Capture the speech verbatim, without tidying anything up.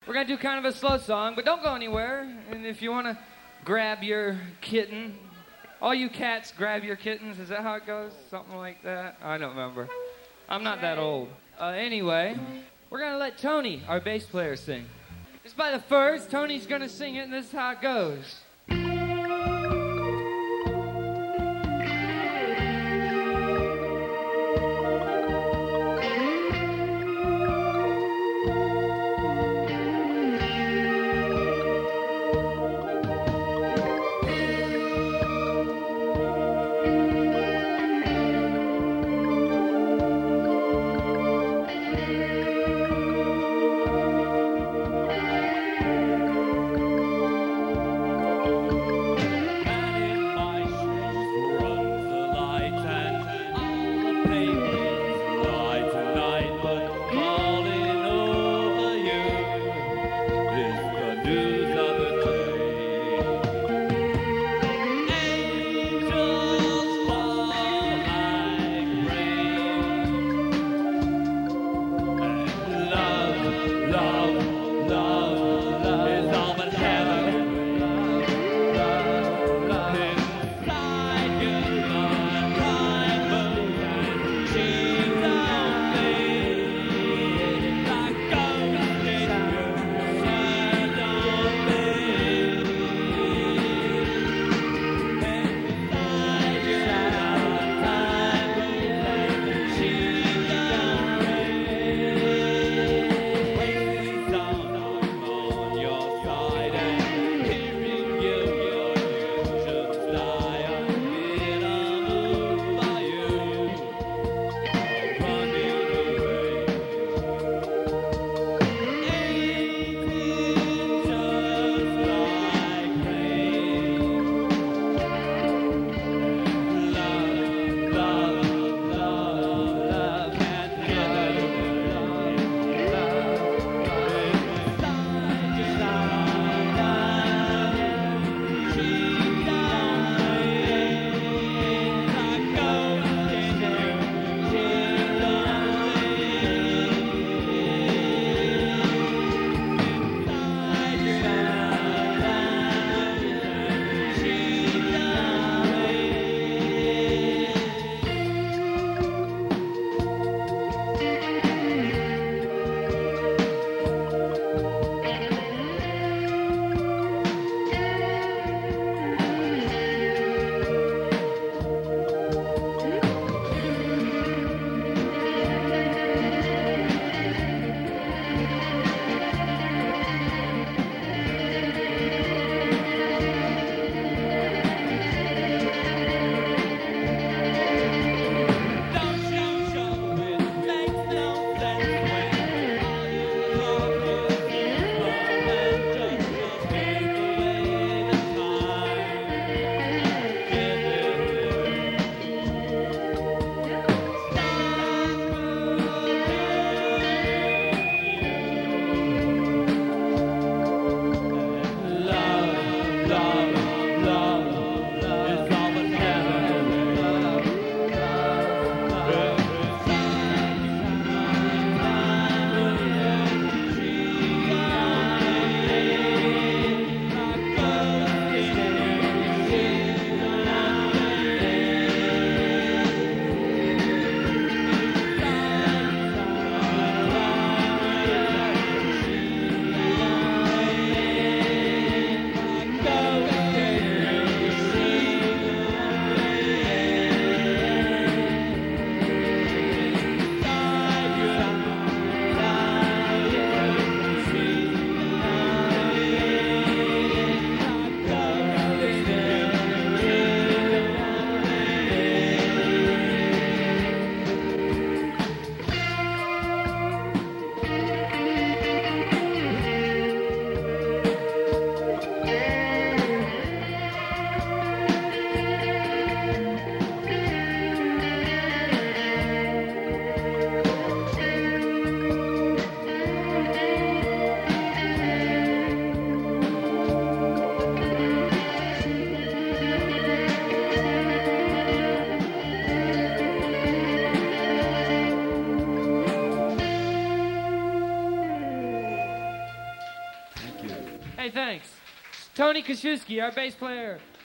We're going to do kind of a slow song, but don't go anywhere. And if you want to grab your kitten, all you cats grab your kittens. Is that how it goes? Something like that? I don't remember. I'm not that old. Uh, anyway, we're going to let Tony, our bass player, sing. It's by the Furs. Tony's going to sing it, and this is how it goes. Hey, thanks. Tony Kosciuszki, our bass player.